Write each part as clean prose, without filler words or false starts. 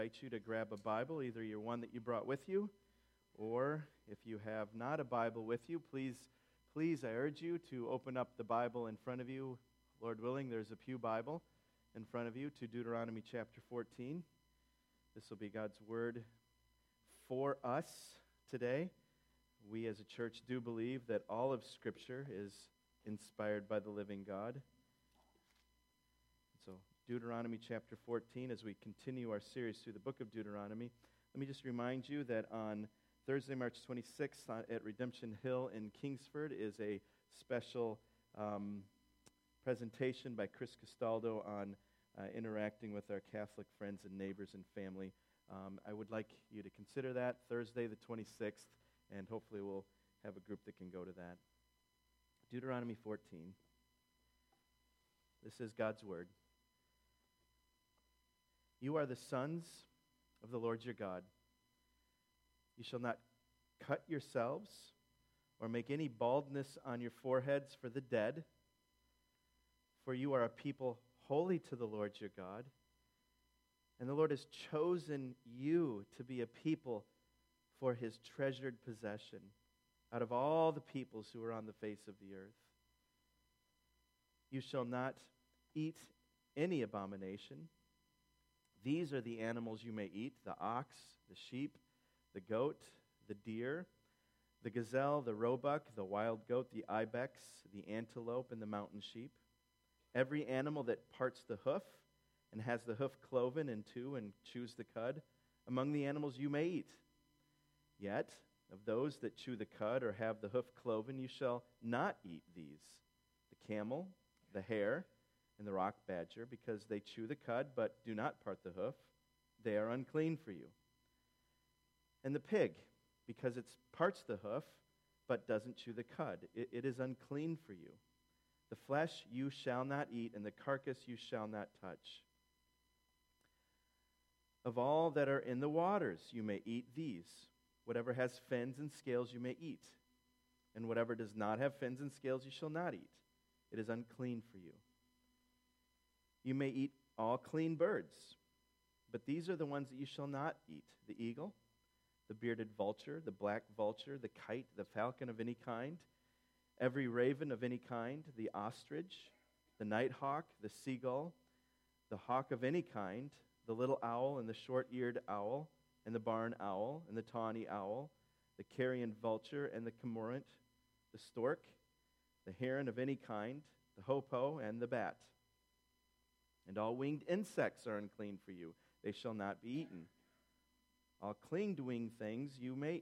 invite you to grab a Bible, either your one that you brought with you, or if you have not a Bible with you, please, I urge you to open up the Bible in front of you. Lord willing, there's a pew Bible in front of you to Deuteronomy chapter 14. This will be God's Word for us today. We as a church do believe that all of Scripture is inspired by the living God. So, Deuteronomy chapter 14, as we continue our series through the book of Deuteronomy, let me just remind you that on Thursday, March 26th at Redemption Hill in Kingsford is a special presentation by Chris Castaldo on interacting with our Catholic friends and neighbors and family. I would like you to consider that Thursday the 26th, and hopefully we'll have a group that can go to that. Deuteronomy 14. This is God's Word. You are the sons of the Lord your God. You shall not cut yourselves or make any baldness on your foreheads for the dead, for you are a people holy to the Lord your God, and the Lord has chosen you to be a people for his treasured possession out of all the peoples who are on the face of the earth. You shall not eat any abomination. These are the animals you may eat: the ox, the sheep, the goat, the deer, the gazelle, the roebuck, the wild goat, the ibex, the antelope, and the mountain sheep. Every animal that parts the hoof and has the hoof cloven in two and chews the cud, among the animals you may eat. Yet, of those that chew the cud or have the hoof cloven, you shall not eat these: the camel, the hare, and the rock badger, because they chew the cud but do not part the hoof. They are unclean for you. And the pig, because it parts the hoof but doesn't chew the cud. It is unclean for you. The flesh you shall not eat, and the carcass you shall not touch. Of all that are in the waters you may eat these. Whatever has fins and scales you may eat, and whatever does not have fins and scales you shall not eat. It is unclean for you. You may eat all clean birds, but these are the ones that you shall not eat: the eagle, the bearded vulture, the black vulture, the kite, the falcon of any kind, every raven of any kind, the ostrich, the nighthawk, the seagull, the hawk of any kind, the little owl and the short-eared owl, and the barn owl and the tawny owl, the carrion vulture and the cormorant, the stork, the heron of any kind, the hoopoe and the bat. And all winged insects are unclean for you; they shall not be eaten. All clean winged things you may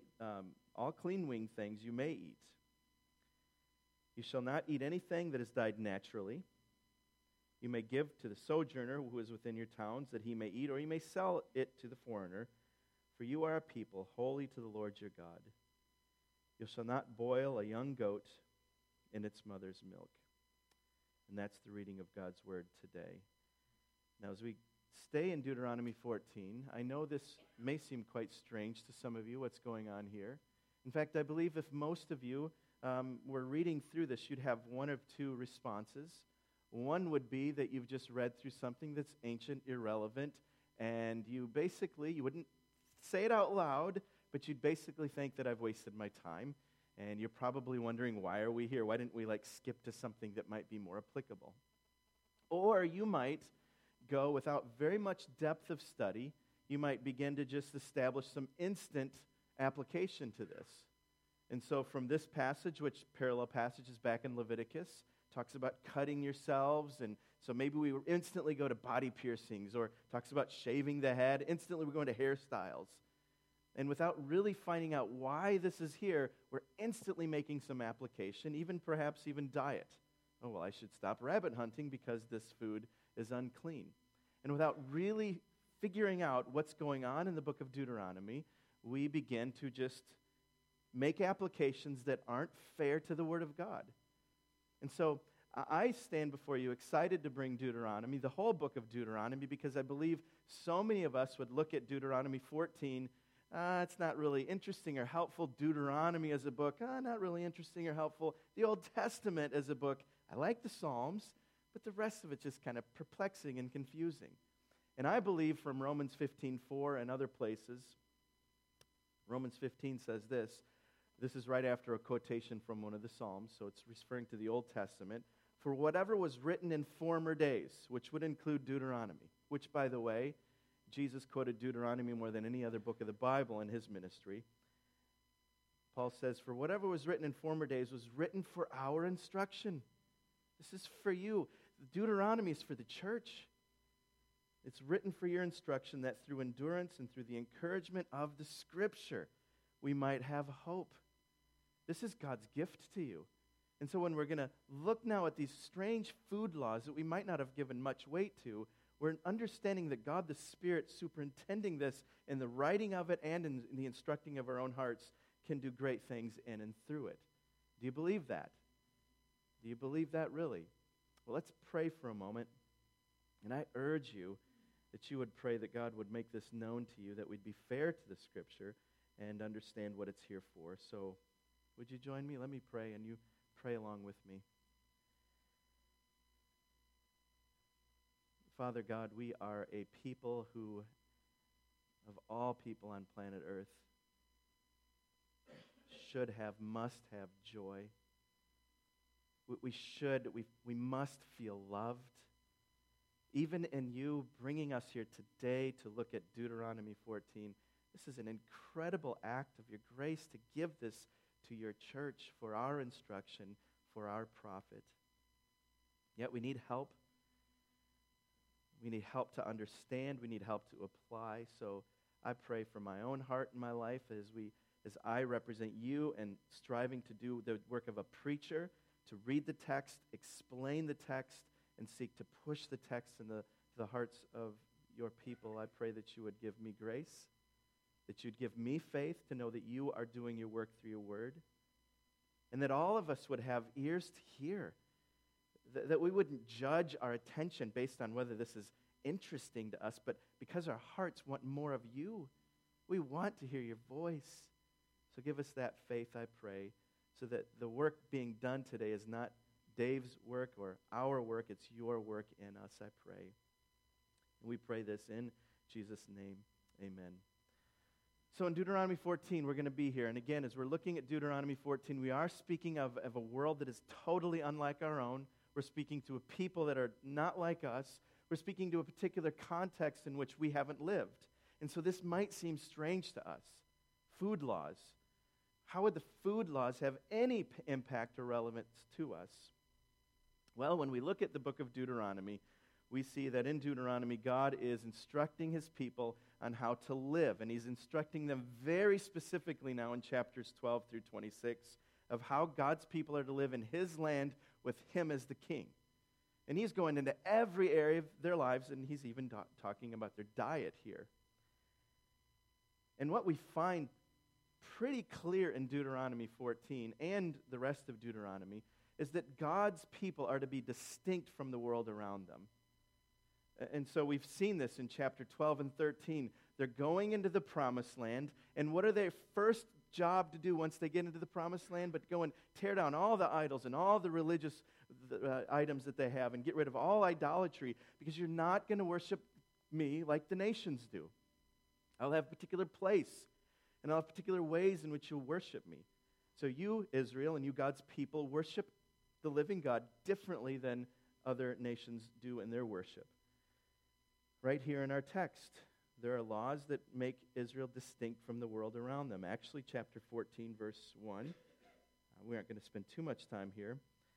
eat. You shall not eat anything that has died naturally. You may give to the sojourner who is within your towns that he may eat, or you may sell it to the foreigner. For you are a people holy to the Lord your God. You shall not boil a young goat in its mother's milk. And that's the reading of God's Word today. Now, as we stay in Deuteronomy 14, I know this may seem quite strange to some of you, what's going on here. In fact, I believe if most of you were reading through this, you'd have one of two responses. One would be that you've just read through something that's ancient, irrelevant, and you wouldn't say it out loud, but you'd basically think that I've wasted my time, and you're probably wondering, why are we here? Why didn't we skip to something that might be more applicable? Or you might go without very much depth of study. You might begin to just establish some instant application to this. And so from this passage, which parallel passage is back in Leviticus, talks about cutting yourselves, and so maybe we instantly go to body piercings, or talks about shaving the head. Instantly we're going to hairstyles. And without really finding out why this is here, we're instantly making some application, perhaps even diet. Oh, well, I should stop rabbit hunting because this food is unclean. And without really figuring out what's going on in the book of Deuteronomy, we begin to just make applications that aren't fair to the Word of God. And so I stand before you excited to bring Deuteronomy, the whole book of Deuteronomy, because I believe so many of us would look at Deuteronomy 14, it's not really interesting or helpful. Deuteronomy as a book, not really interesting or helpful. The Old Testament as a book, I like the Psalms, but the rest of it's just kind of perplexing and confusing. And I believe from Romans 15:4 and other places, Romans 15 says this. This is right after a quotation from one of the Psalms, so it's referring to the Old Testament. For whatever was written in former days, which would include Deuteronomy, which, by the way, Jesus quoted Deuteronomy more than any other book of the Bible in his ministry. Paul says, for whatever was written in former days was written for our instruction. This is for you. Deuteronomy is for the church. It's written for your instruction that through endurance and through the encouragement of the Scripture, we might have hope. This is God's gift to you. And so when we're going to look now at these strange food laws that we might not have given much weight to, we're understanding that God the Spirit superintending this in the writing of it and in the instructing of our own hearts can do great things in and through it. Do you believe that? Do you believe that really? Well, let's pray for a moment. And I urge you that you would pray that God would make this known to you, that we'd be fair to the Scripture and understand what it's here for. So would you join me? Let me pray, and you pray along with me. Father God, we are a people who, of all people on planet Earth, should have, must have joy. We must feel loved. Even in you bringing us here today to look at Deuteronomy 14, this is an incredible act of your grace to give this to your church for our instruction, for our profit. Yet we need help. We need help to understand. We need help to apply. So I pray for my own heart and my life as I represent you and striving to do the work of a preacher, to read the text, explain the text, and seek to push the text in the hearts of your people. I pray that you would give me grace, that you'd give me faith to know that you are doing your work through your word, and that all of us would have ears to hear, that we wouldn't judge our attention based on whether this is interesting to us, but because our hearts want more of you. We want to hear your voice. So give us that faith, I pray, so that the work being done today is not Dave's work or our work, it's your work in us, I pray. And we pray this in Jesus' name. Amen. So in Deuteronomy 14, we're going to be here. And again, as we're looking at Deuteronomy 14, we are speaking of a world that is totally unlike our own. We're speaking to a people that are not like us. We're speaking to a particular context in which we haven't lived. And so this might seem strange to us. Food laws. How would the food laws have any impact or relevance to us? Well, when we look at the book of Deuteronomy, we see that in Deuteronomy, God is instructing his people on how to live. And he's instructing them very specifically now in chapters 12 through 26 of how God's people are to live in his land with him as the king. And he's going into every area of their lives, and he's even talking about their diet here. And what we find pretty clear in Deuteronomy 14 and the rest of Deuteronomy is that God's people are to be distinct from the world around them. And so we've seen this in chapter 12 and 13. They're going into the promised land, and what are their first job to do once they get into the promised land but go and tear down all the idols and all the religious items that they have and get rid of all idolatry, because you're not going to worship me like the nations do. I'll have a particular place, and I'll have particular ways in which you'll worship me. So you, Israel, and you, God's people, worship the living God differently than other nations do in their worship. Right here in our text, there are laws that make Israel distinct from the world around them. Actually, chapter 14, verse 1. We aren't going to spend too much time here.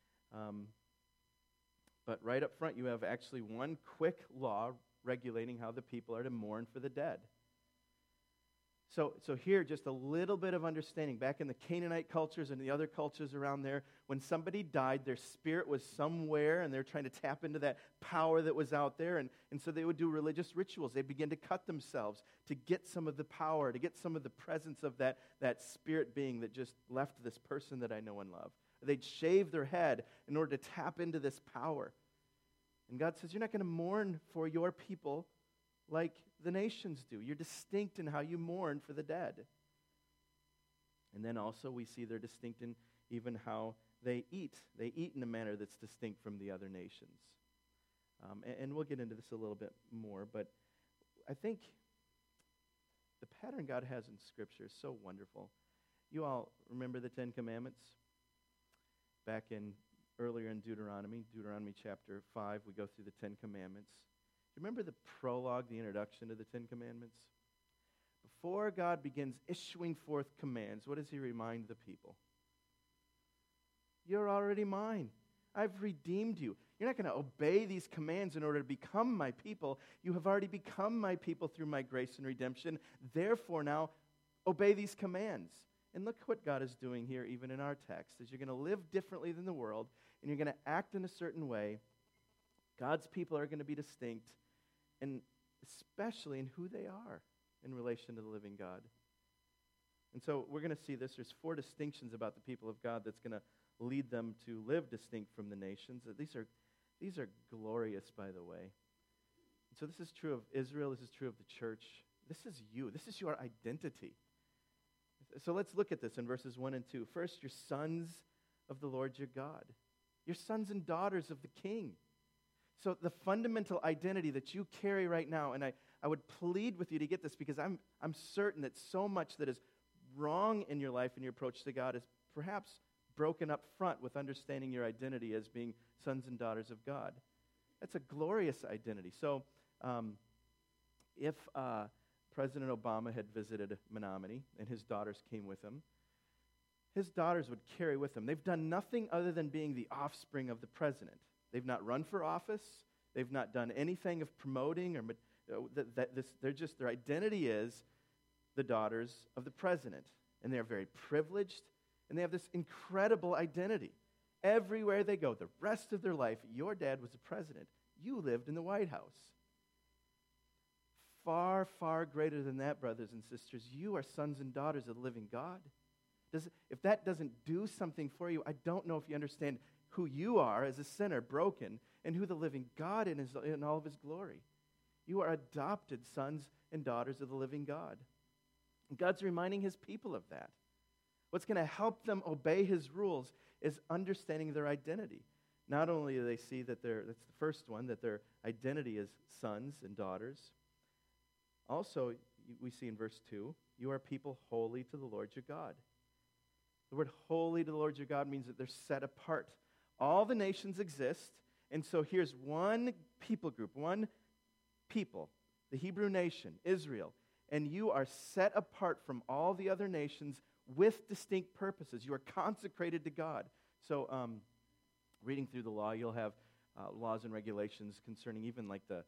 But right up front, you have actually one quick law regulating how the people are to mourn for the dead. So here, just a little bit of understanding. Back in the Canaanite cultures and the other cultures around there, when somebody died, their spirit was somewhere, and they're trying to tap into that power that was out there, and so they would do religious rituals. They'd begin to cut themselves to get some of the power, to get some of the presence of that spirit being that just left this person that I know and love. They'd shave their head in order to tap into this power. And God says, you're not going to mourn for your people like the nations do. You're distinct in how you mourn for the dead. And then also we see they're distinct in even how they eat. They eat in a manner that's distinct from the other nations. And we'll get into this a little bit more, but I think the pattern God has in Scripture is so wonderful. You all remember the Ten Commandments? Back earlier in Deuteronomy chapter 5, we go through the Ten Commandments. Do you remember the prologue, the introduction to the Ten Commandments? Before God begins issuing forth commands, what does he remind the people? You're already mine. I've redeemed you. You're not going to obey these commands in order to become my people. You have already become my people through my grace and redemption. Therefore, now, obey these commands. And look what God is doing here, even in our text, is you're going to live differently than the world, and you're going to act in a certain way. God's people are going to be distinct, and especially in who they are in relation to the living God. And so we're going to see this. There's 4 distinctions about the people of God that's going to lead them to live distinct from the nations. These are glorious, by the way. And so this is true of Israel. This is true of the church. This is you. This is your identity. So let's look at this in verses 1 and 2. First, you're sons of the Lord your God. You're sons and daughters of the King. So the fundamental identity that you carry right now, and I would plead with you to get this because I'm certain that so much that is wrong in your life and your approach to God is perhaps broken up front with understanding your identity as being sons and daughters of God. That's a glorious identity. So if President Obama had visited Menominee and his daughters came with him, his daughters would carry with them. They've done nothing other than being the offspring of the president. They've not run for office. They've not done anything of promoting or their identity is the daughters of the president. And they're very privileged, and they have this incredible identity. Everywhere they go, the rest of their life, your dad was the president. You lived in the White House. Far, far greater than that, brothers and sisters. You are sons and daughters of the living God. If that doesn't do something for you, I don't know if you understand who you are as a sinner, broken, and who the living God is in all of his glory. You are adopted sons and daughters of the living God. And God's reminding his people of that. What's going to help them obey his rules is understanding their identity. Not only do they see that that's the first one, that their identity is sons and daughters. Also, we see in verse 2, you are people holy to the Lord your God. The word holy to the Lord your God means that they're set apart. All the nations exist, and so here's one people group, one people, the Hebrew nation, Israel, and you are set apart from all the other nations with distinct purposes. You are consecrated to God. So reading through the law, you'll have laws and regulations concerning even like the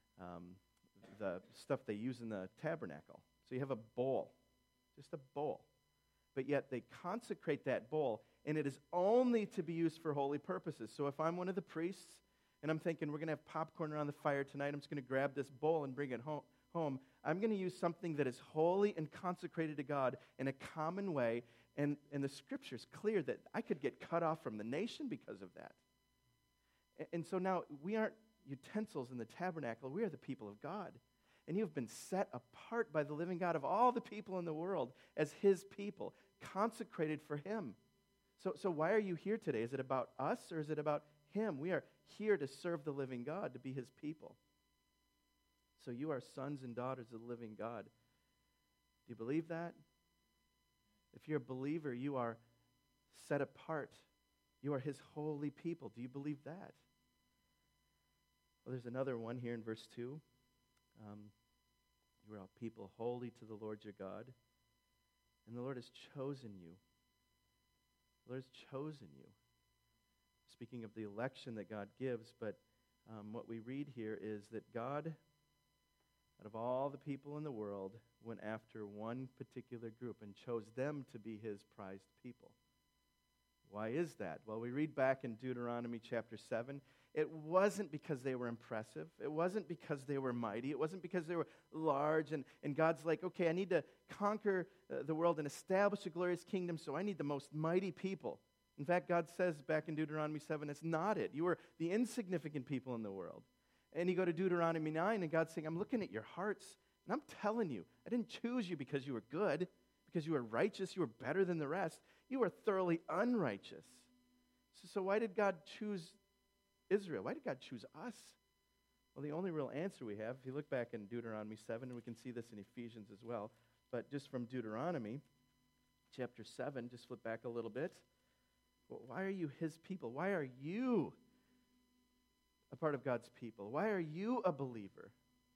stuff they use in the tabernacle. So you have a bowl, just a bowl. But yet they consecrate that bowl, and it is only to be used for holy purposes. So if I'm one of the priests, and I'm thinking we're going to have popcorn around the fire tonight, I'm just going to grab this bowl and bring it home. I'm going to use something that is holy and consecrated to God in a common way, and the Scripture's clear that I could get cut off from the nation because of that. And so now we aren't utensils in the tabernacle. We are the people of God. And you have been set apart by the living God of all the people in the world as his people, consecrated for him. So why are you here today? Is it about us or is it about him? We are here to serve the living God, to be his people. So you are sons and daughters of the living God. Do you believe that? If you're a believer, you are set apart. You are his holy people. Do you believe that? Well, there's another one here in verse 2. You are a people holy to the Lord your God, and the Lord has chosen you. The Lord has chosen you. Speaking of the election that God gives, but what we read here is that God, out of all the people in the world, went after one particular group and chose them to be his prized people. Why is that? Well, we read back in Deuteronomy chapter 7. It wasn't because they were impressive. It wasn't because they were mighty. It wasn't because they were large. And God's like, okay, I need to conquer the world and establish a glorious kingdom, so I need the most mighty people. In fact, God says back in Deuteronomy 7, it's not it. You are the insignificant people in the world. And you go to Deuteronomy 9, and God's saying, I'm looking at your hearts, and I'm telling you, I didn't choose you because you were good, because you were righteous, you were better than the rest. You were thoroughly unrighteous. So why did God choose Israel? Why did God choose us? Well, the only real answer we have, if you look back in Deuteronomy 7, and we can see this in Ephesians as well, but just from Deuteronomy chapter 7, just flip back a little bit. Well, why are you his people? Why are you a part of God's people? Why are you a believer?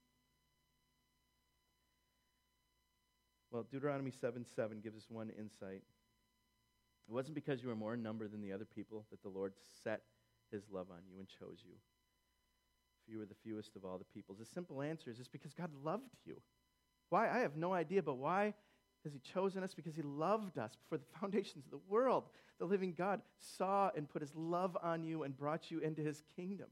Well, Deuteronomy 7:7 gives us one insight. It wasn't because you were more in number than the other people that the Lord set his love on you and chose you. For you were the fewest of all the peoples. The simple answer is it's because God loved you. Why? I have no idea, but why has he chosen us? Because he loved us before the foundations of the world. The living God saw and put his love on you and brought you into his kingdom.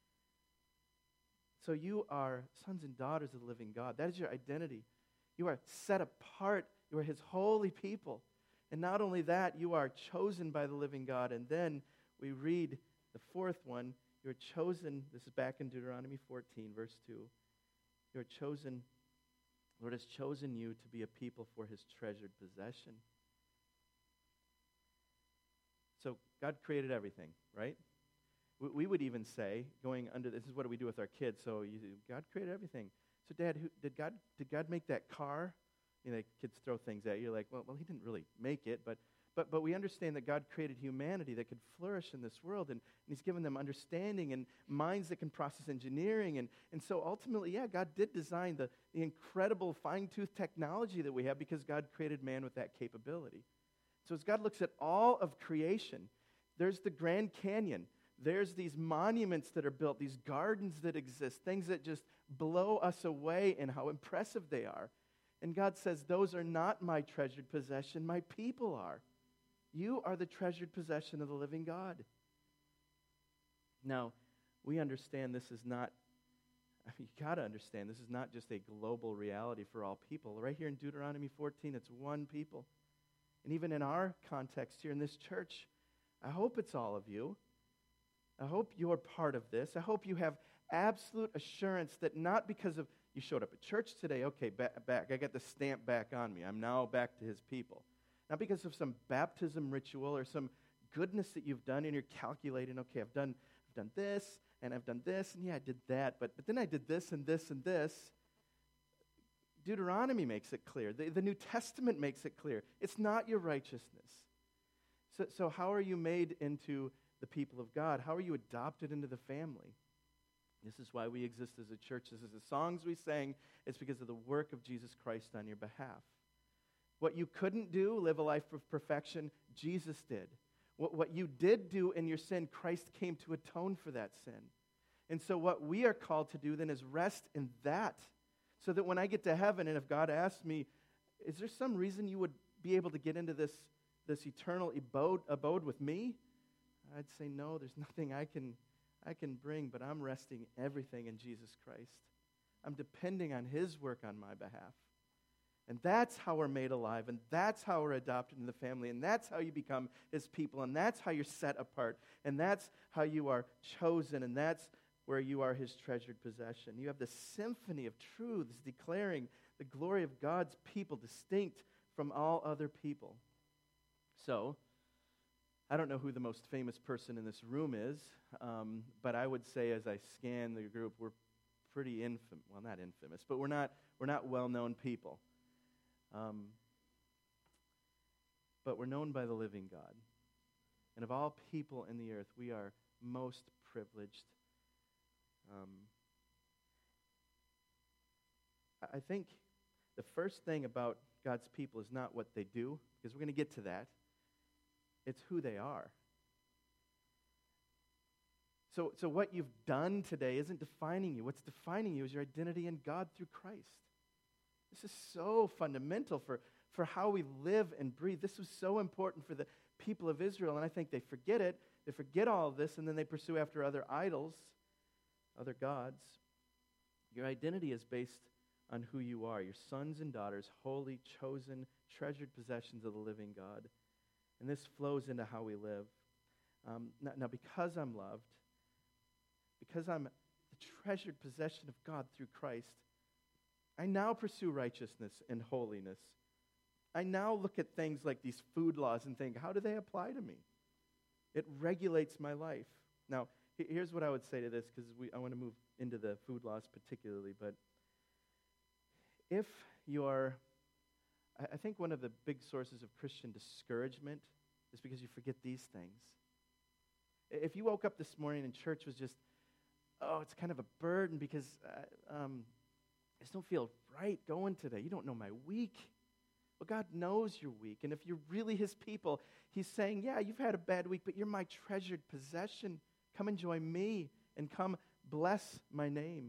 So you are sons and daughters of the living God. That is your identity. You are set apart. You are his holy people. And not only that, you are chosen by the living God. And then we read the fourth one. You are chosen. This is back in Deuteronomy 14, verse 2. You are chosen. The Lord has chosen you to be a people for his treasured possession. So God created everything, right? We would even say, going under this is what we do with our kids. So God created everything. So, Dad, did God make that car? You know, kids throw things at you. You're like, well, he didn't really make it, but we understand that God created humanity that could flourish in this world, and he's given them understanding and minds that can process engineering. And so ultimately, yeah, God did design the incredible fine-tooth technology that we have because God created man with that capability. So as God looks at all of creation, there's the Grand Canyon. There's these monuments that are built, these gardens that exist, things that just blow us away in how impressive they are. And God says, those are not my treasured possession, my people are. You are the treasured possession of the living God. Now, we understand this is not, you got to understand, this is not just a global reality for all people. Right here in Deuteronomy 14, it's one people. And even in our context here in this church, I hope it's all of you. I hope you're part of this. I hope you have absolute assurance that not because of you showed up at church today, okay, back, I got the stamp back on me. I'm now back to his people. Not because of some baptism ritual or some goodness that you've done and you're calculating, okay, I've done this, and I've done this, and yeah, I did that, but then I did this and this and this. Deuteronomy makes it clear. The New Testament makes it clear. It's not your righteousness. So how are you made into the people of God? How are you adopted into the family? This is why we exist as a church. This is the songs we sang. It's because of the work of Jesus Christ on your behalf. What you couldn't do, live a life of perfection, Jesus did. What you did do in your sin, Christ came to atone for that sin. And so what we are called to do then is rest in that, so that when I get to heaven and if God asks me, is there some reason you would be able to get into this eternal abode with me? I'd say no, there's nothing I can bring, but I'm resting everything in Jesus Christ. I'm depending on his work on my behalf. And that's how we're made alive, and that's how we're adopted in the family, and that's how you become his people, and that's how you're set apart, and that's how you are chosen, and that's where you are his treasured possession. You have the symphony of truths declaring the glory of God's people distinct from all other people. So, I don't know who the most famous person in this room is, but I would say as I scan the group, we're pretty well, not infamous, but we're not well-known people. But we're known by the living God. And of all people in the earth, we are most privileged. I think the first thing about God's people is not what they do, because we're going to get to that. It's who they are. So what you've done today isn't defining you. What's defining you is your identity in God through Christ. This is so fundamental for how we live and breathe. This was so important for the people of Israel, and I think they forget it. They forget all of this, and then they pursue after other idols, other gods. Your identity is based on who you are. Your sons and daughters, holy, chosen, treasured possessions of the living God. And this flows into how we live. Now, because I'm loved, because I'm the treasured possession of God through Christ, I now pursue righteousness and holiness. I now look at things like these food laws and think, how do they apply to me? It regulates my life. Now, Here's what I would say to this, because I want to move into the food laws particularly. But if you are, I think one of the big sources of Christian discouragement is because you forget these things. If you woke up this morning and church was just, it's kind of a burden because I just don't feel right going today. You don't know my week. Well, God knows your week. And if you're really his people, he's saying, yeah, you've had a bad week, but you're my treasured possession. Come enjoy me and come bless my name.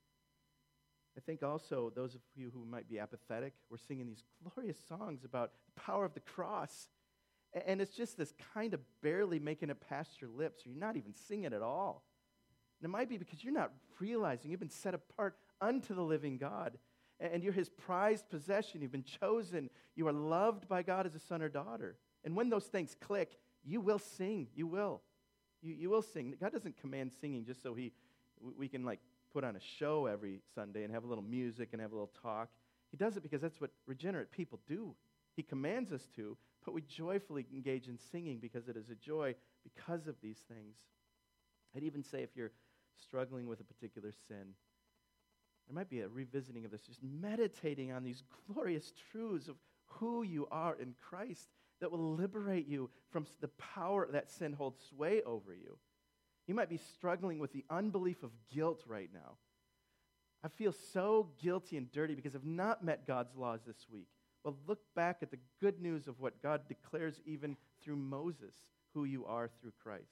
I think also those of you who might be apathetic, we're singing these glorious songs about the power of the cross. And it's just this kind of barely making it past your lips, or you're not even singing at all. And it might be because you're not realizing you've been set apart unto the living God. And you're his prized possession. You've been chosen. You are loved by God as a son or daughter. And when those things click, you will sing. You will. You will sing. God doesn't command singing just so we can like put on a show every Sunday and have a little music and have a little talk. He does it because that's what regenerate people do. He commands us to, but we joyfully engage in singing because it is a joy because of these things. I'd even say if you're struggling with a particular sin, there might be a revisiting of this, just meditating on these glorious truths of who you are in Christ that will liberate you from the power that sin holds sway over you. You might be struggling with the unbelief of guilt right now. I feel so guilty and dirty because I've not met God's laws this week. Well, look back at the good news of what God declares even through Moses, who you are through Christ.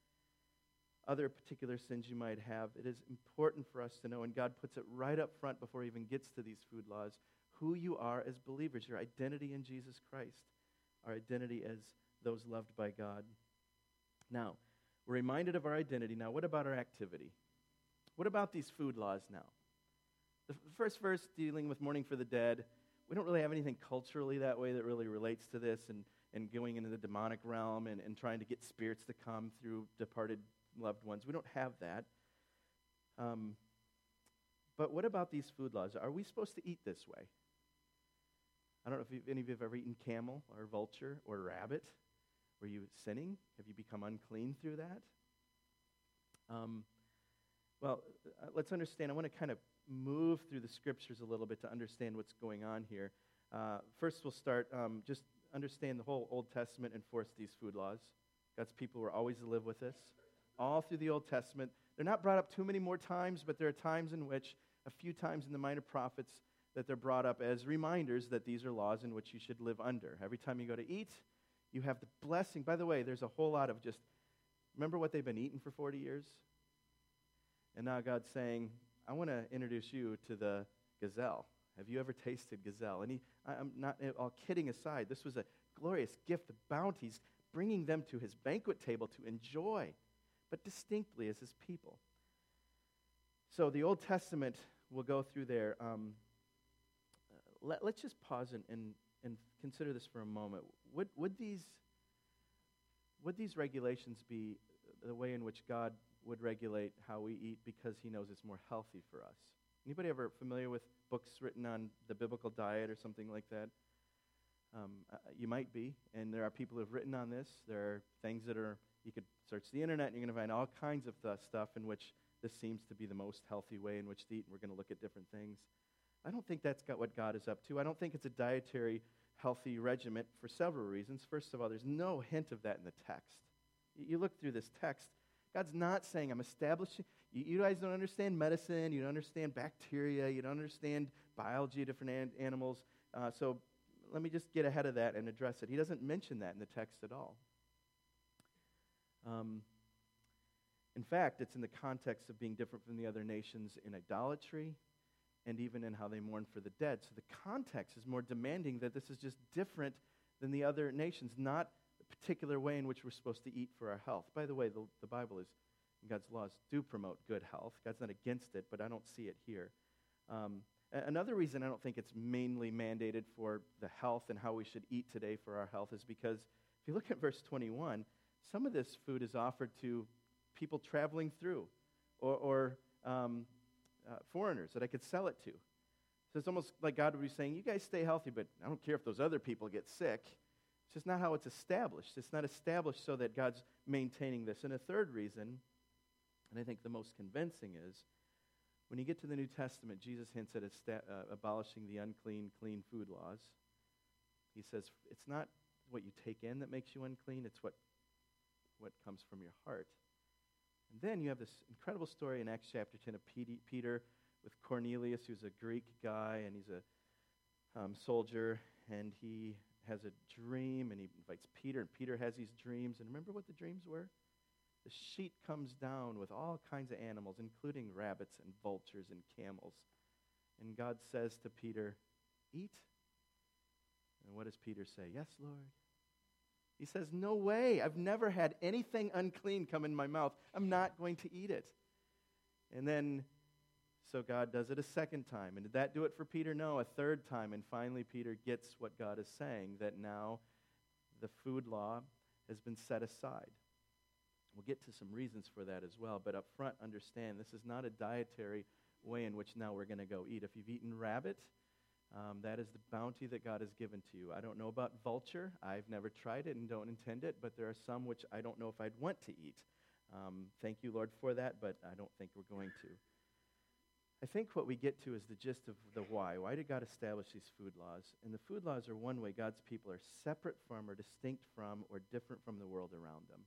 Other particular sins you might have, it is important for us to know, and God puts it right up front before he even gets to these food laws, who you are as believers, your identity in Jesus Christ, our identity as those loved by God. Now, we're reminded of our identity. Now, what about our activity? What about these food laws now? The first verse dealing with mourning for the dead, we don't really have anything culturally that way that really relates to this and going into the demonic realm and trying to get spirits to come through departed loved ones. We don't have that. But what about these food laws? Are we supposed to eat this way? I don't know if any of you have ever eaten camel or vulture or rabbit. Were you sinning? Have you become unclean through that? Let's understand. I want to kind of move through the scriptures a little bit to understand what's going on here. First, we'll start, just understand the whole Old Testament enforced these food laws. God's people were always to live with this. All through the Old Testament. They're not brought up too many more times, but there are times in which, a few times in the minor prophets, that they're brought up as reminders that these are laws in which you should live under. Every time you go to eat, you have the blessing. By the way, there's a whole lot of just, remember what they've been eating for 40 years? And now God's saying, I want to introduce you to the gazelle. Have you ever tasted gazelle? And I'm not, all kidding aside, this was a glorious gift of bounties, bringing them to his banquet table to enjoy, but distinctly as his people. So the Old Testament, we'll go through there. Let's just pause and consider this for a moment. Would these regulations be the way in which God would regulate how we eat because he knows it's more healthy for us? Anybody ever familiar with books written on the biblical diet or something like that? You might be, and there are people who have written on this. There are things that are, you could search the internet and you're going to find all kinds of stuff in which this seems to be the most healthy way in which to eat, and we're going to look at different things. I don't think that's what God is up to. I don't think it's a dietary healthy regimen for several reasons. First of all, there's no hint of that in the text. You look through this text, God's not saying, I'm establishing, you guys don't understand medicine, you don't understand bacteria, you don't understand biology of different animals, so let me just get ahead of that and address it. He doesn't mention that in the text at all. In fact, it's in the context of being different from the other nations in idolatry and even in how they mourn for the dead. So the context is more demanding that this is just different than the other nations, not a particular way in which we're supposed to eat for our health. By the way, the Bible is, God's laws do promote good health. God's not against it, but I don't see it here. Another reason I don't think it's mainly mandated for the health and how we should eat today for our health is because if you look at verse 21, some of this food is offered to people traveling through or foreigners that I could sell it to. So it's almost like God would be saying, you guys stay healthy, but I don't care if those other people get sick. It's just not how it's established. It's not established so that God's maintaining this. And a third reason And I think the most convincing is when you get to the New Testament, Jesus hints at abolishing the unclean, clean food laws. He says it's not what you take in that makes you unclean, it's what comes from your heart. And then you have this incredible story in Acts chapter 10 of Peter with Cornelius, who's a Greek guy, and he's a soldier, and he has a dream, and he invites Peter, and Peter has these dreams. And remember what the dreams were? The sheet comes down with all kinds of animals, including rabbits and vultures and camels. And God says to Peter, eat. And what does Peter say? Yes, Lord. He says, no way. I've never had anything unclean come in my mouth. I'm not going to eat it. And then, so God does it a second time. And did that do it for Peter? No, a third time. And finally, Peter gets what God is saying, that now the food law has been set aside. We'll get to some reasons for that as well. But up front, understand, this is not a dietary way in which now we're going to go eat. If you've eaten rabbit, that is the bounty that God has given to you. I don't know about vulture. I've never tried it and don't intend it, but there are some which I don't know if I'd want to eat. Thank you, Lord, for that, but I don't think we're going to. I think what we get to is the gist of the why. Why did God establish these food laws? And the food laws are one way God's people are separate from or distinct from or different from the world around them.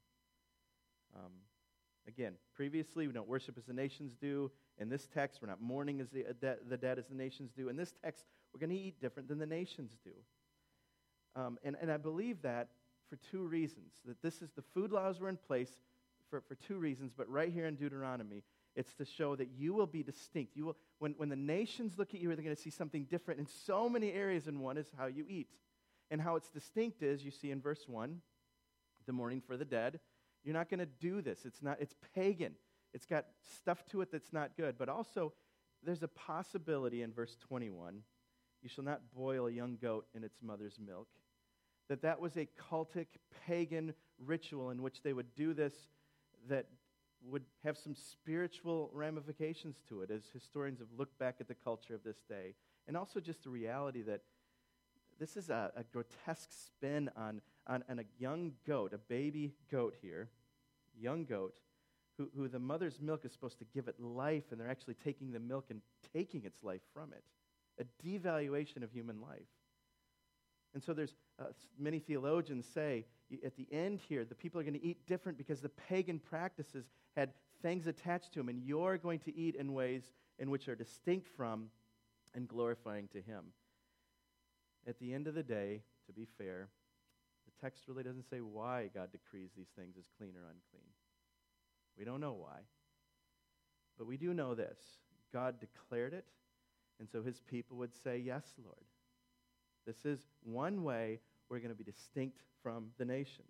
Again, previously, we don't worship as the nations do. In this text, we're not mourning as the dead as the nations do. In this text, we're going to eat different than the nations do. And I believe that for two reasons. That this is the food laws were in place for two reasons, but right here in Deuteronomy, it's to show that you will be distinct. You will, when the nations look at you, they're going to see something different in so many areas, and one is how you eat. And how it's distinct is, you see in verse 1, the mourning for the dead. You're not going to do this. It's pagan. It's got stuff to it that's not good. But also, there's a possibility in verse 21, you shall not boil a young goat in its mother's milk. That was a cultic, pagan ritual in which they would do this that would have some spiritual ramifications to it, as historians have looked back at the culture of this day. And also just the reality that this is a grotesque spin on a young goat, a baby goat here, young goat, who the mother's milk is supposed to give it life, and they're actually taking the milk and taking its life from it. A devaluation of human life. And so there's many theologians say, at the end here, the people are going to eat different because the pagan practices had things attached to them, and you're going to eat in ways in which are distinct from and glorifying to Him. At the end of the day, to be fair, the text really doesn't say why God decrees these things as clean or unclean. We don't know why. But we do know this. God declared it, and so His people would say, yes, Lord. This is one way we're going to be distinct from the nations.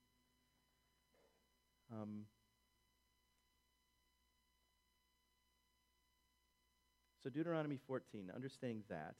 So Deuteronomy 14, understanding that,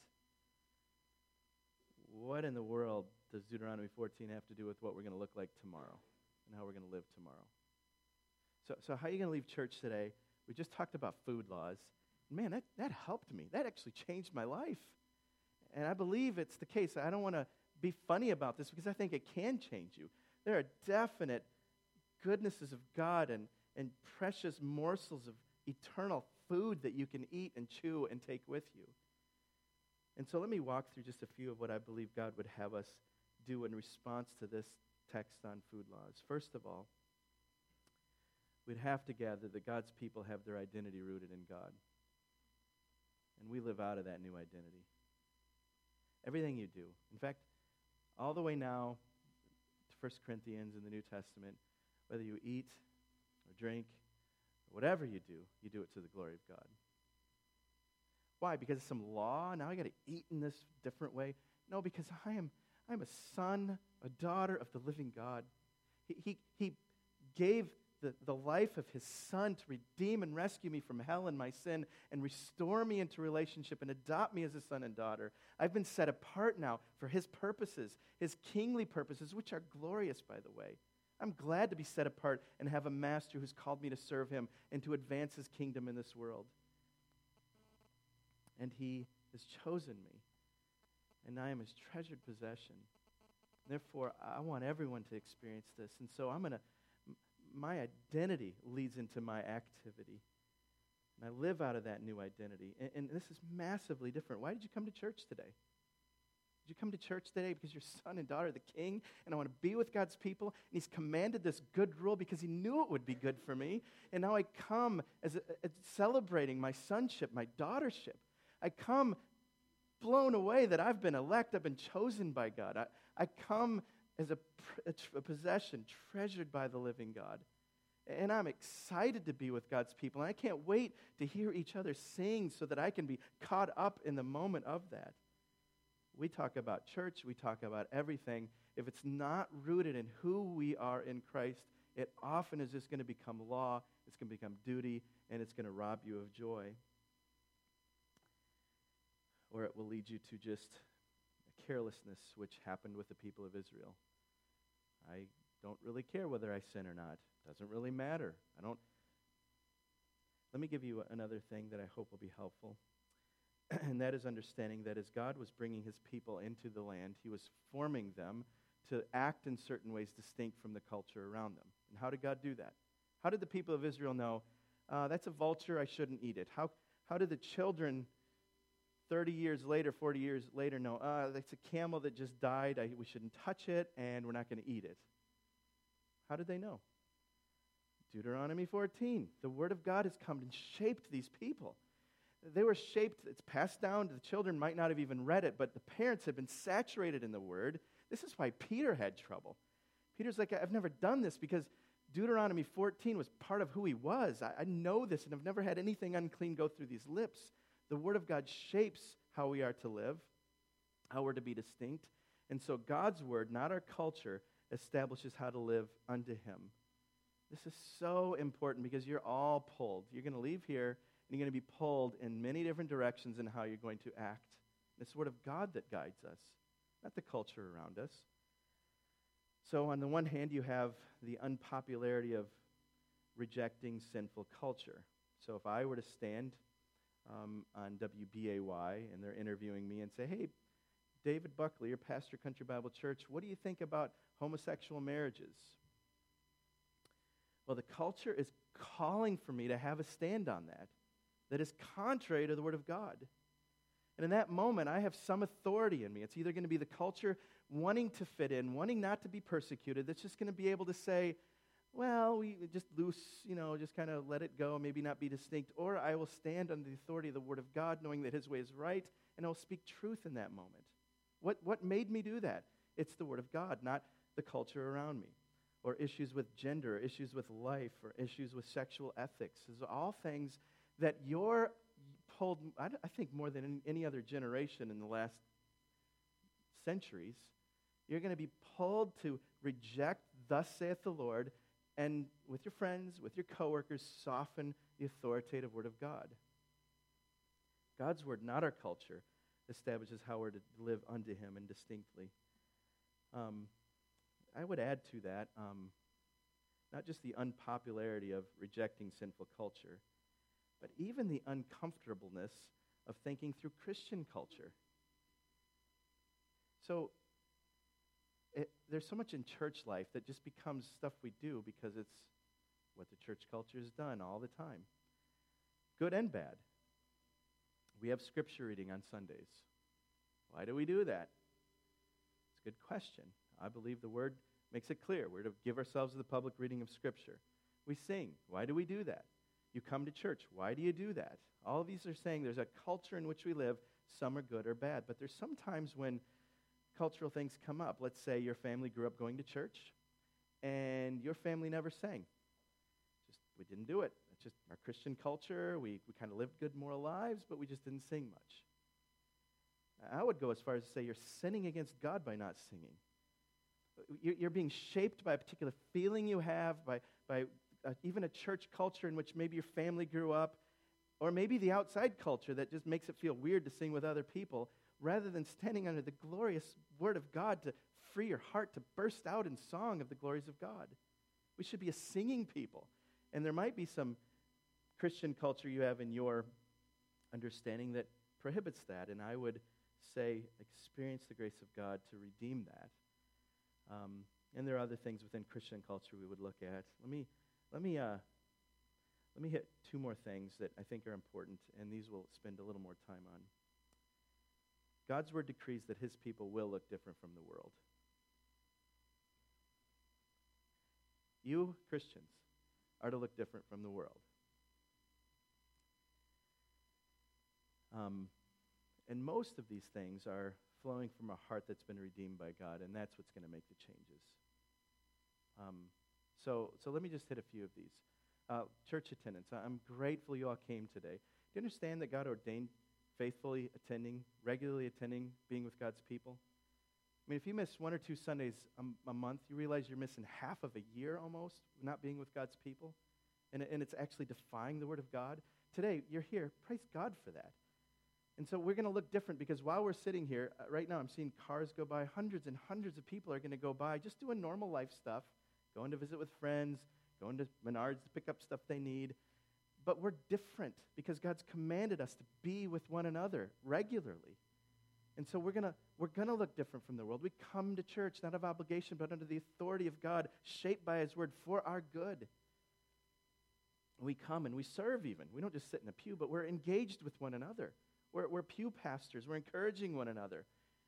what in the world does Deuteronomy 14 have to do with what we're going to look like tomorrow and how we're going to live tomorrow? So how are you going to leave church today? We just talked about food laws. Man, that helped me. That actually changed my life. And I believe it's the case. I don't want to be funny about this because I think it can change you. There are definite goodnesses of God and precious morsels of eternal food that you can eat and chew and take with you. And so let me walk through just a few of what I believe God would have us do in response to this text on food laws. First of all, we'd have to gather that God's people have their identity rooted in God. And we live out of that new identity. Everything you do. In fact, all the way now to 1 Corinthians in the New Testament, whether you eat or drink or whatever you do it to the glory of God. Why? Because of some law? Now I got to eat in this different way? No, because I'm a son, a daughter of the living God. He gave the life of His Son to redeem and rescue me from hell and my sin and restore me into relationship and adopt me as a son and daughter. I've been set apart now for His purposes, His kingly purposes, which are glorious, by the way. I'm glad to be set apart and have a master who's called me to serve Him and to advance His kingdom in this world. And He has chosen me, and I am His treasured possession. Therefore, I want everyone to experience this. And so my identity leads into my activity. And I live out of that new identity. And this is massively different. Why did you come to church today? Did you come to church today because your son and daughter are the king, and I want to be with God's people, and he's commanded this good rule because he knew it would be good for me, and now I come as celebrating my sonship, my daughtership. I come blown away that I've been elect, I've been chosen by God. I come as a possession treasured by the living God. And I'm excited to be with God's people. And I can't wait to hear each other sing so that I can be caught up in the moment of that. We talk about church. We talk about everything. If it's not rooted in who we are in Christ, it often is just going to become law. It's going to become duty. And it's going to rob you of joy. Or it will lead you to just a carelessness, which happened with the people of Israel. I don't really care whether I sin or not. Doesn't really matter. Let me give you another thing that I hope will be helpful. And that is understanding that as God was bringing his people into the land, he was forming them to act in certain ways distinct from the culture around them. And how did God do that? How did the people of Israel know, that's a vulture, I shouldn't eat it? How did the children 30 years later, 40 years later know, that's a camel that just died, we shouldn't touch it, and we're not going to eat it? How did they know? Deuteronomy 14. The Word of God has come and shaped these people. They were shaped, it's passed down, the children might not have even read it, but the parents had been saturated in the Word. This is why Peter had trouble. Peter's like, I've never done this because Deuteronomy 14 was part of who he was. I know this, and I've never had anything unclean go through these lips. The Word of God shapes how we are to live, how we're to be distinct. And so God's Word, not our culture, establishes how to live unto him. This is so important because you're all pulled. You're going to leave here, and you're going to be pulled in many different directions in how you're going to act. It's the Word of God that guides us, not the culture around us. So on the one hand, you have the unpopularity of rejecting sinful culture. So if I were to stand on WBAY, and they're interviewing me and say, hey, David Buckley, you're pastor Country Bible Church, what do you think about homosexual marriages? Well, the culture is calling for me to have a stand on that is contrary to the Word of God. And in that moment, I have some authority in me. It's either going to be the culture wanting to fit in, wanting not to be persecuted, that's just going to be able to say, well, we just just kind of let it go, maybe not be distinct. Or I will stand under the authority of the Word of God, knowing that his way is right, and I will speak truth in that moment. What made me do that? It's the Word of God, not the culture around me. Or issues with gender, issues with life, or issues with sexual ethics. These are all things that you're pulled, I think more than any other generation in the last centuries, you're going to be pulled to reject, thus saith the Lord, and with your friends, with your coworkers, soften the authoritative Word of God. God's Word, not our culture, establishes how we're to live unto him and distinctly. I would add to that not just the unpopularity of rejecting sinful culture, but even the uncomfortableness of thinking through Christian culture. So there's so much in church life that just becomes stuff we do because it's what the church culture has done all the time. Good and bad. We have scripture reading on Sundays. Why do we do that? It's a good question. I believe the Word makes it clear. We're to give ourselves to the public reading of Scripture. We sing. Why do we do that? You come to church. Why do you do that? All of these are saying there's a culture in which we live. Some are good or bad. But there's some times when cultural things come up. Let's say your family grew up going to church, and your family never sang. We didn't do it. It's just our Christian culture. We kind of lived good moral lives, but we just didn't sing much. I would go as far as to say you're sinning against God by not singing. You're being shaped by a particular feeling you have, by even a church culture in which maybe your family grew up, or maybe the outside culture that just makes it feel weird to sing with other people, rather than standing under the glorious Word of God to free your heart to burst out in song of the glories of God. We should be a singing people. And there might be some Christian culture you have in your understanding that prohibits that, and I would say experience the grace of God to redeem that. And there are other things within Christian culture we would look at. Let me Let me hit two more things that I think are important, and these we'll spend a little more time on. God's word decrees that his people will look different from the world. You, Christians, are to look different from the world. And most of these things are flowing from a heart that's been redeemed by God, and that's what's going to make the changes. So let me just hit a few of these. Church attendance. I'm grateful you all came today. Do you understand that God ordained faithfully attending, regularly attending, being with God's people? I mean, if you miss 1 or 2 Sundays a month, you realize you're missing half of a year almost not being with God's people, and it's actually defying the Word of God. Today, you're here. Praise God for that. And so we're going to look different because while we're sitting here, right now I'm seeing cars go by. Hundreds and hundreds of people are going to go by just doing normal life stuff, going to visit with friends, going to Menards to pick up stuff they need. But we're different because God's commanded us to be with one another regularly. And so we're gonna look different from the world. We come to church not of obligation, but under the authority of God, shaped by his word for our good. We come and we serve even. We don't just sit in a pew, but we're engaged with one another. We're pew pastors. We're encouraging one another.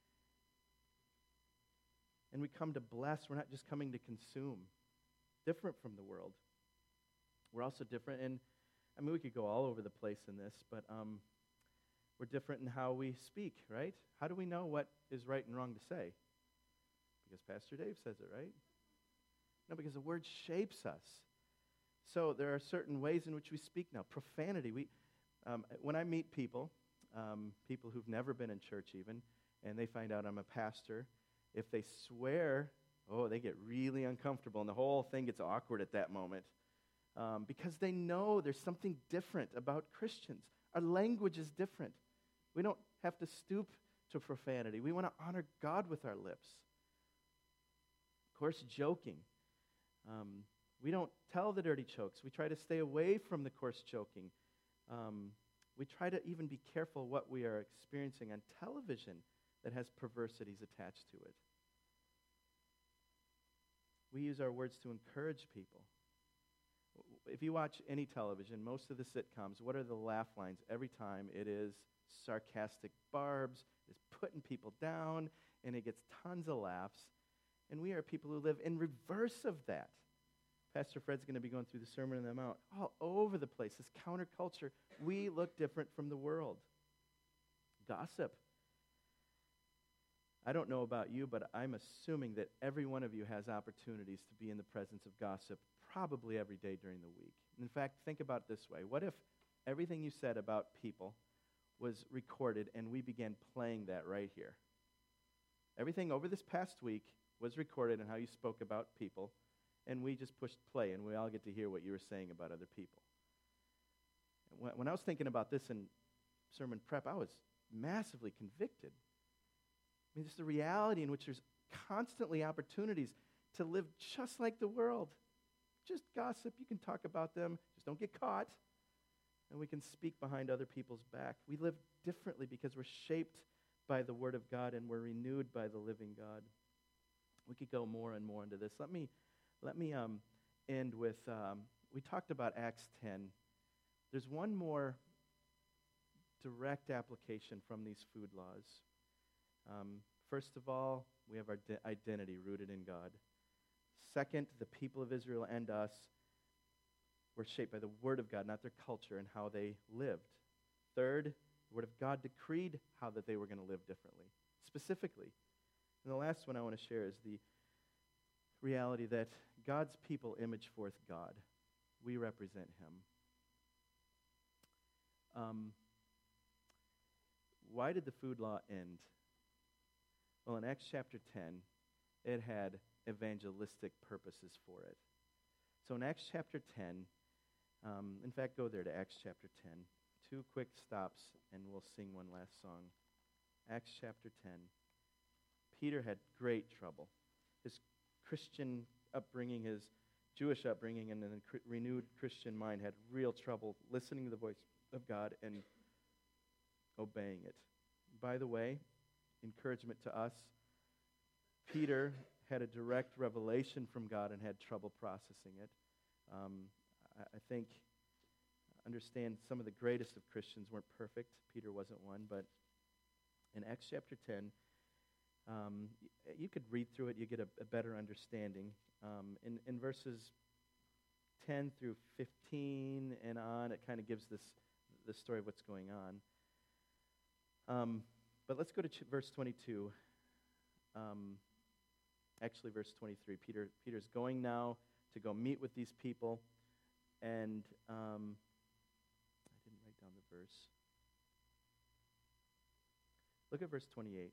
And we come to bless. We're not just coming to consume. Different from the world. We're also different in, I mean, we could go all over the place in this, but we're different in how we speak, right? How do we know what is right and wrong to say? Because Pastor Dave says it, right? No, because the word shapes us. So there are certain ways in which we speak now. Profanity. When I meet people who've never been in church even, and they find out I'm a pastor, if they swear, they get really uncomfortable, and the whole thing gets awkward at that moment because they know there's something different about Christians. Our language is different. We don't have to stoop to profanity. We want to honor God with our lips. Of course, joking. We don't tell the dirty jokes. We try to stay away from the coarse joking. We try to even be careful what we are experiencing on television that has perversities attached to it. We use our words to encourage people. If you watch any television, most of the sitcoms, what are the laugh lines every time? It is sarcastic barbs, it's putting people down, and it gets tons of laughs. And we are people who live in reverse of that. Pastor Fred's going to be going through the Sermon on the Mount all over the place, this counterculture. We look different from the world. Gossip. I don't know about you, but I'm assuming that every one of you has opportunities to be in the presence of gossip probably every day during the week. In fact, think about it this way. What if everything you said about people was recorded and we began playing that right here? Everything over this past week was recorded and how you spoke about people, and we just pushed play, and we all get to hear what you were saying about other people. When I was thinking about this in sermon prep, I was massively convicted. I mean, just the reality in which there's constantly opportunities to live just like the world. Just gossip. You can talk about them. Just don't get caught. And we can speak behind other people's back. We live differently because we're shaped by the Word of God and we're renewed by the living God. We could go more and more into this. Let me end with, we talked about Acts 10. There's one more direct application from these food laws. First of all, we have our identity rooted in God. Second, the people of Israel and us were shaped by the Word of God, not their culture and how they lived. Third, the Word of God decreed how that they were going to live differently, specifically. And the last one I want to share is the reality that God's people image forth God. We represent Him. Why did the food law end? Well, in Acts chapter 10, it had evangelistic purposes for it. So in Acts chapter 10, in fact, go there to Acts chapter 10. 2 quick stops, and we'll sing one last song. Acts chapter 10. Peter had great trouble. His Christian upbringing, his Jewish upbringing, and then the renewed Christian mind had real trouble listening to the voice of God and obeying it. By the way, encouragement to us, Peter had a direct revelation from God and had trouble processing it. I think, understand some of the greatest of Christians weren't perfect. Peter wasn't one, but in Acts chapter 10, you could read through it, you get a better understanding. In verses 10 through 15 and on, it kind of gives the story of what's going on. But let's go to verse 22. Actually, verse 23. Peter's going now to go meet with these people, and I didn't write down the verse. Look at verse 28.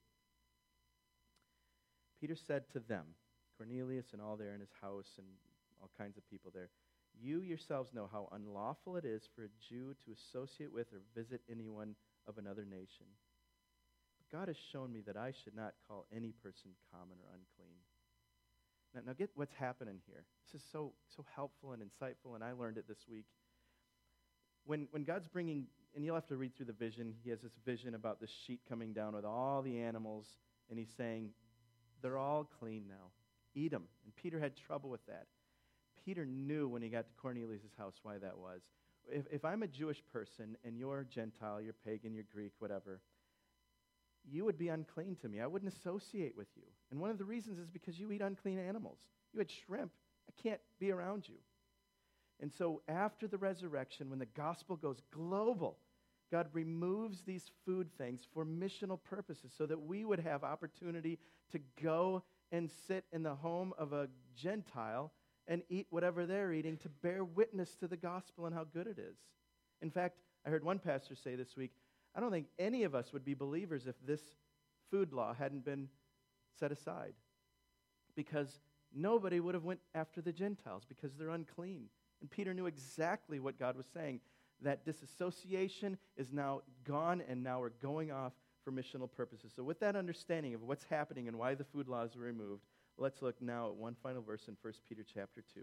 Peter said to them, Cornelius and all there in his house and all kinds of people there, "You yourselves know how unlawful it is for a Jew to associate with or visit anyone of another nation. But God has shown me that I should not call any person common or unclean." Now get what's happening here. This is so helpful and insightful, and I learned it this week. When God's bringing, and you'll have to read through the vision, he has this vision about this sheet coming down with all the animals, and he's saying, they're all clean now. Eat them. And Peter had trouble with that. Peter knew when he got to Cornelius' house why that was. If I'm a Jewish person and you're Gentile, you're pagan, you're Greek, whatever, you would be unclean to me. I wouldn't associate with you. And one of the reasons is because you eat unclean animals. You had shrimp. I can't be around you. And so after the resurrection, when the gospel goes global, God removes these food things for missional purposes so that we would have opportunity to go and sit in the home of a Gentile and eat whatever they're eating to bear witness to the gospel and how good it is. In fact, I heard one pastor say this week, I don't think any of us would be believers if this food law hadn't been set aside, because nobody would have went after the Gentiles because they're unclean. And Peter knew exactly what God was saying, that disassociation is now gone and now we're going off for missional purposes. So with that understanding of what's happening and why the food laws were removed, let's look now at one final verse in 1 Peter chapter 2.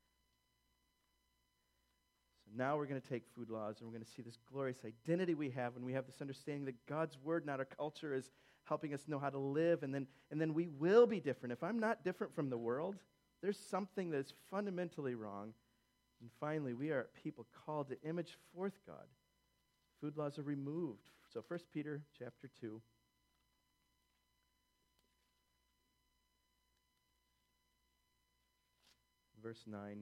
So now we're going to take food laws and we're going to see this glorious identity we have when we have this understanding that God's word, not our culture, is helping us know how to live, and then we will be different. If I'm not different from the world, there's something that is fundamentally wrong. And finally, we are people called to image forth God. Food laws are removed. So 1 Peter chapter 2. Verse 9.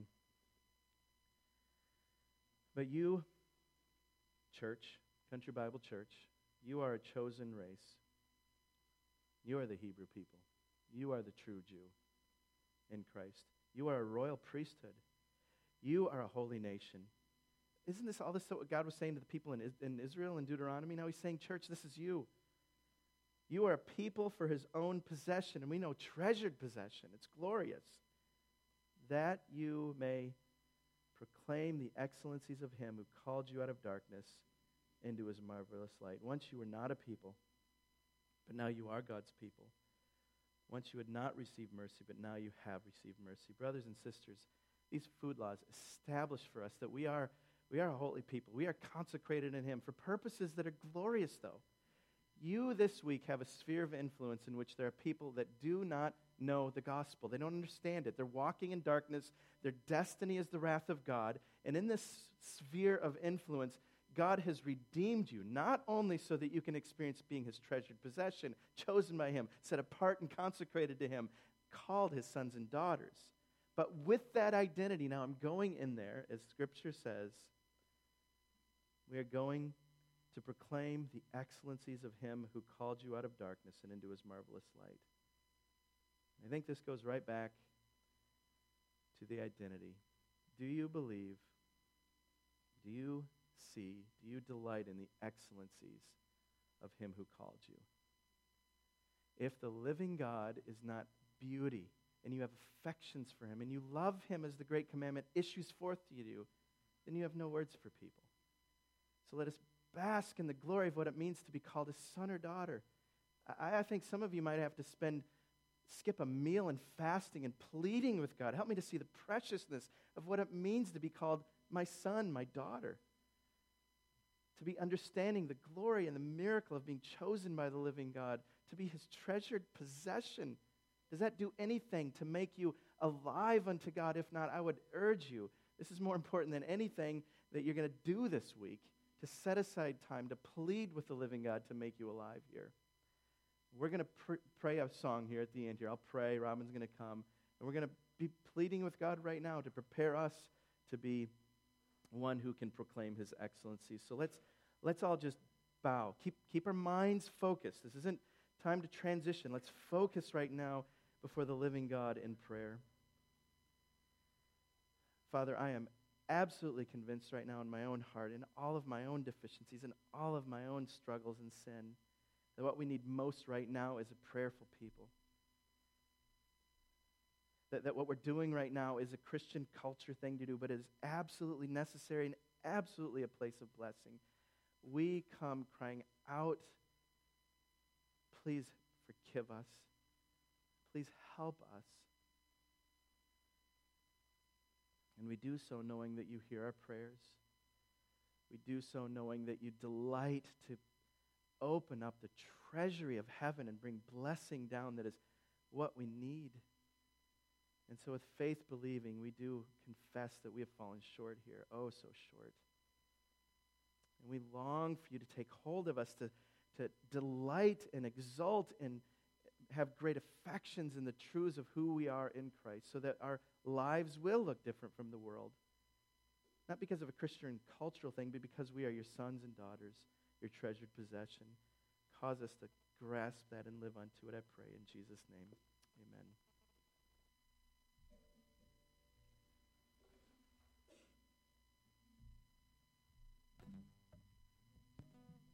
But you, church, Country Bible Church, you are a chosen race. You are the Hebrew people. You are the true Jew in Christ. You are a royal priesthood. You are a holy nation. Isn't this all this what God was saying to the people in Israel in Deuteronomy? Now he's saying, church, this is you. You are a people for his own possession, and we know treasured possession. It's glorious. That you may proclaim the excellencies of him who called you out of darkness into his marvelous light. Once you were not a people, but now you are God's people. Once you had not received mercy, but now you have received mercy. Brothers and sisters, these food laws establish for us that we are a holy people. We are consecrated in him for purposes that are glorious, though. You this week have a sphere of influence in which there are people that do not know the gospel. They don't understand it. They're walking in darkness. Their destiny is the wrath of God. And in this sphere of influence, God has redeemed you, not only so that you can experience being his treasured possession, chosen by him, set apart and consecrated to him, called his sons and daughters. But with that identity, now I'm going in there, as Scripture says, we are going to proclaim the excellencies of him who called you out of darkness and into his marvelous light. I think this goes right back to the identity. Do you believe? Do you see? Do you delight in the excellencies of him who called you? If the living God is not beauty, and you have affections for him, and you love him as the great commandment issues forth to you, then you have no words for people. So let us bask in the glory of what it means to be called a son or daughter. I think some of you might have to skip a meal in fasting and pleading with God. Help me to see the preciousness of what it means to be called my son, my daughter. To be understanding the glory and the miracle of being chosen by the living God, to be his treasured possession. Does that do anything to make you alive unto God? If not, I would urge you This is more important than anything that you're going to do this week, to set aside time to plead with the living God to make you alive here. We're going to pray a song here at the end here. I'll pray. Robin's going to come. And we're going to be pleading with God right now to prepare us to be one who can proclaim his excellency. So let's all just bow. Keep our minds focused. This isn't time to transition. Let's focus right now before the living God in prayer. Father, I am absolutely convinced right now in my own heart, in all of my own deficiencies, in all of my own struggles and sin, that what we need most right now is a prayerful people. That what we're doing right now is a Christian culture thing to do, but it is absolutely necessary and absolutely a place of blessing. We come crying out, please forgive us. Please help us. And we do so knowing that you hear our prayers. We do so knowing that you delight to open up the treasury of heaven and bring blessing down that is what we need. And so with faith believing, we do confess that we have fallen short here, oh so short. And we long for you to take hold of us, to delight and exult and have great affections in the truths of who we are in Christ, so that our lives will look different from the world. Not because of a Christian cultural thing, but because we are your sons and daughters, your treasured possession. Cause us to grasp that and live unto it, I pray, in Jesus' name. Amen.